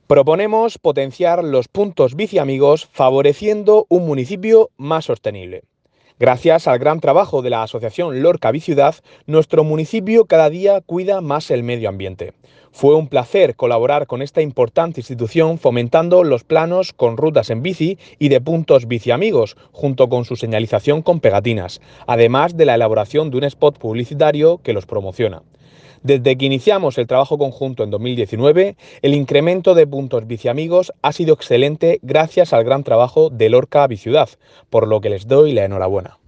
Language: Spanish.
Proponemos potenciar los puntos bici amigos favoreciendo un municipio más sostenible. Gracias al gran trabajo de la asociación Lorca Biciudad, nuestro municipio cada día cuida más el medio ambiente. Fue un placer colaborar con esta importante institución fomentando los planos con rutas en bici y de puntos bici amigos, junto con su señalización con pegatinas, además de la elaboración de un spot publicitario que los promociona. Desde que iniciamos el trabajo conjunto en 2019, el incremento de puntos biciamigos ha sido excelente gracias al gran trabajo de Lorca Biciudad, por lo que les doy la enhorabuena.